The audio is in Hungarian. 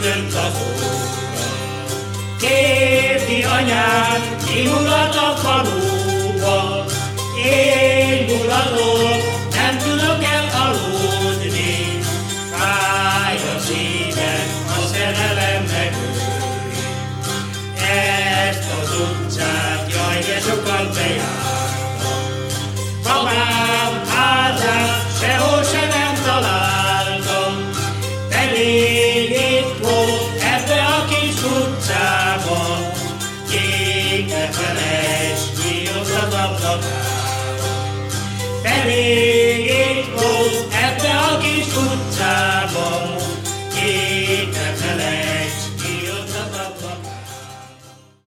dönt az óra. Kérdi anyát, ki mulat a faluba, én mulatok, nem tudok elaludni. Fáj a szívem, a szerelem megöli. Ezt az utcát, jaj, de sokat bejártam. Babám házát sehol se nem találtam. Pedig itt volt ebbe a kis utcába, kék ne felejtsd, ki az ablakába. Pedig